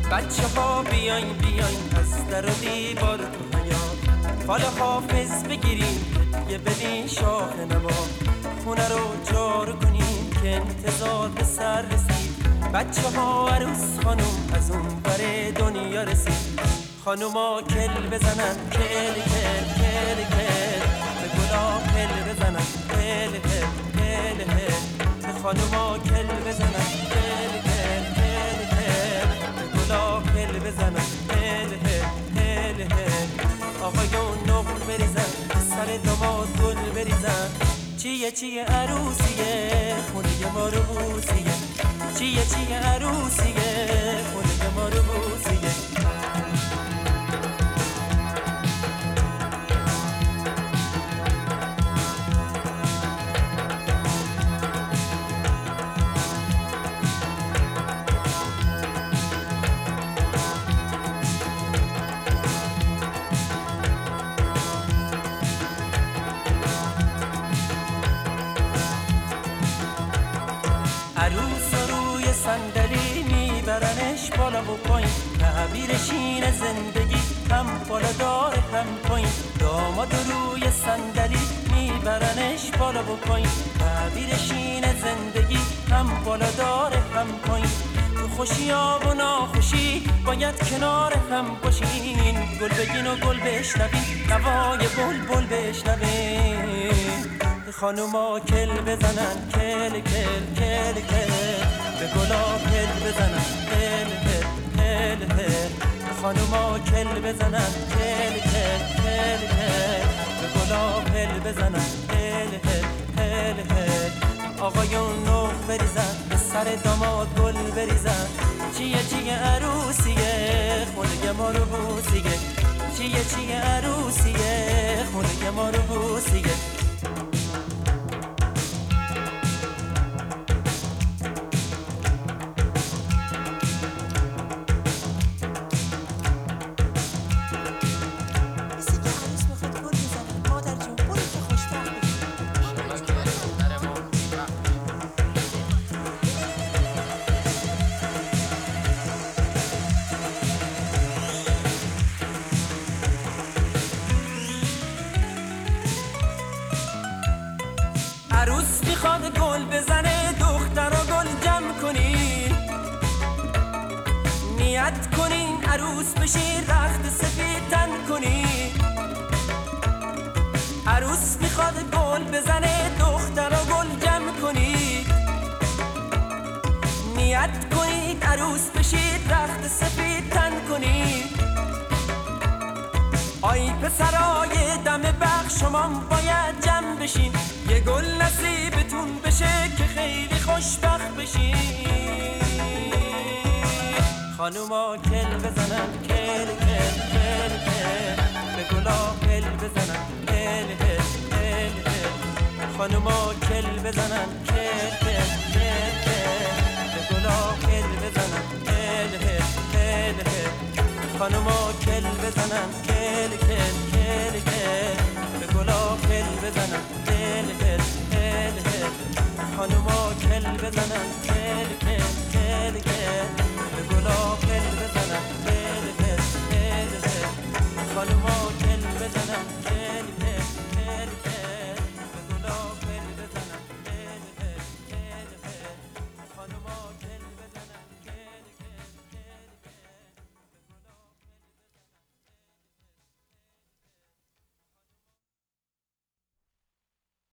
بچه ها بیاین بیاین از در و دیوار تو حیات فال حافظ بگیریم یه بدین شاخ نما خونه رو جارو کنیم که انتظار به سر رسید بچه ها عروس خانم از اون بر دنیا رسید خانوما کل بزنن کل کل کل کل به گلاب کل بزنن کل کل کل کل به خانوما کل بزنن کل کل کل کل به گلاب کل بزنن کل کل کل کل آقایون نقل بریزن سر داماد گل بریزن چیه چیه عروسیه خونه ما رو بوسیه چیه چیه عروسیه خونه ما رو بوسیه عروس روی صندلی میبرنش بالا و پایین تعبیر شین زندگی هم بالا داره هم پایین داماد روی صندلی میبرنش بالا و پایین تعبیر شین زندگی هم بالا داره هم پایین تو خوشی ها و ناخوشی باید کنار هم باشین گل بگین و گل بشنوین نوای بلبل بشنوین خانوما کل بزنن کل کل کل کل به گلاب کل بزنن کل کل کل کل خانوما کل بزنن کل کل کل کل به گلاب کل بزنن کل کل کل کل آقایون نوح بریزن به سر داماد گل بریزن چیه چیه عروسیه خونه ما رو بوسیه چیه چیه عروسیه خونه ما رو بوسیه عروس میخواد گل بزنه دخترا گل جمع کنین نیت کنین عروس بشین رخت سفید تن کنین عروس میخواد گل بزنه دخترا گل جمع کنین نیت کنین عروس بشید رخت سفید تن کنین آی پسرای دم بخش شما باید جمع بشین یه گل نصیبتون بشه که خیلی خوشبخت بشین خانوما کل بزنن کل کل کل کل به گلا کل بزنن کل کل کل کل خانوما کل بزنن کل کل کل کل به گلا کل بزنن کل کل کل کل خانوما کل بزنن کل کل کل کل به گلا کل بزنن کل کل کل کل خانوما کل بزنن کل کل کل کل